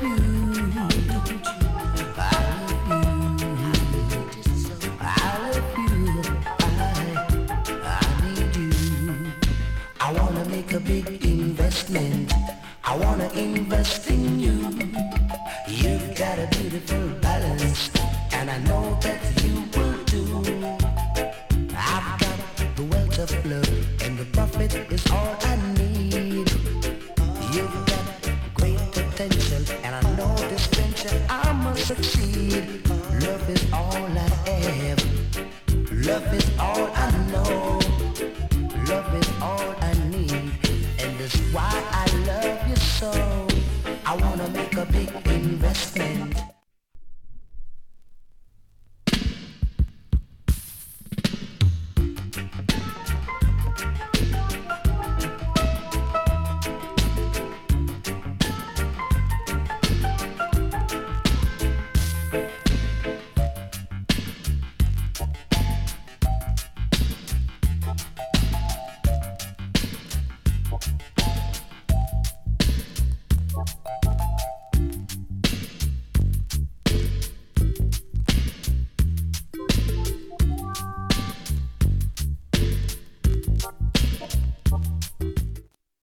A big investment. I wanna invest in you. You've got a beautiful balance, and I know that you will too. I've got the wealth of love, and the profit is all I need. You've got great potential, and I know this venture I must succeed. Love is all I have. Love is all